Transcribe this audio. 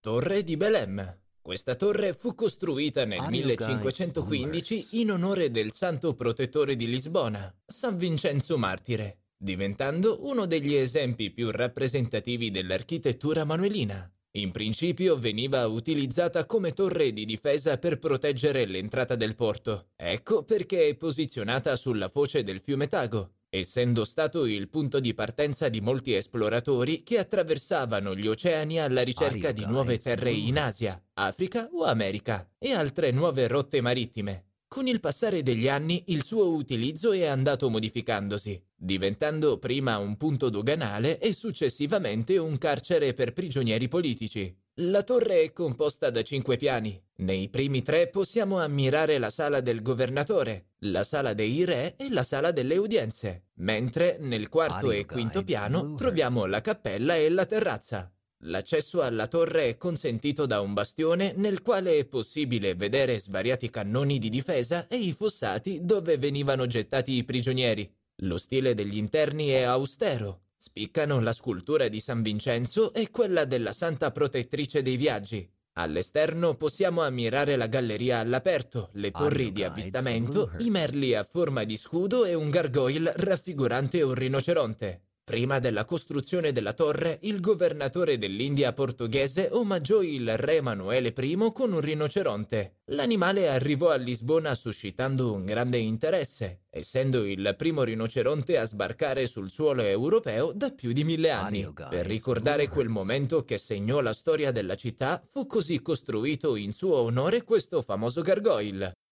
Torre di Belem. Questa torre fu costruita nel Audio guides 1515 boomers. in onore del santo protettore di Lisbona, San Vincenzo Martire, diventando uno degli esempi più rappresentativi dell'architettura manuelina. In principio veniva utilizzata come torre di difesa per proteggere l'entrata del porto. Ecco perché è posizionata sulla foce del fiume Tago, essendo stato il punto di partenza di molti esploratori che attraversavano gli oceani alla ricerca di nuove terre in Asia, Africa o America e altre nuove rotte marittime. Con il passare degli anni il suo utilizzo è andato modificandosi, diventando prima un punto doganale e successivamente un carcere per prigionieri politici. La torre è composta da 5 piani. Nei primi 3 possiamo ammirare la sala del governatore, la sala dei re e la sala delle udienze, mentre nel quarto e quinto piano troviamo la cappella e la terrazza. L'accesso alla torre è consentito da un bastione nel quale è possibile vedere svariati cannoni di difesa e i fossati dove venivano gettati i prigionieri. Lo stile degli interni è austero. Spiccano la scultura di San Vincenzo e quella della Santa Protettrice dei Viaggi. All'esterno possiamo ammirare la galleria all'aperto, le torri di avvistamento, i merli a forma di scudo e un gargoyle raffigurante un rinoceronte. Prima della costruzione della torre, il governatore dell'India portoghese omaggiò il re Emanuele I con un rinoceronte. L'animale arrivò a Lisbona suscitando un grande interesse, essendo il primo rinoceronte a sbarcare sul suolo europeo da più di 1000 anni. Per ricordare quel momento che segnò la storia della città, fu così costruito in suo onore questo famoso gargoyle.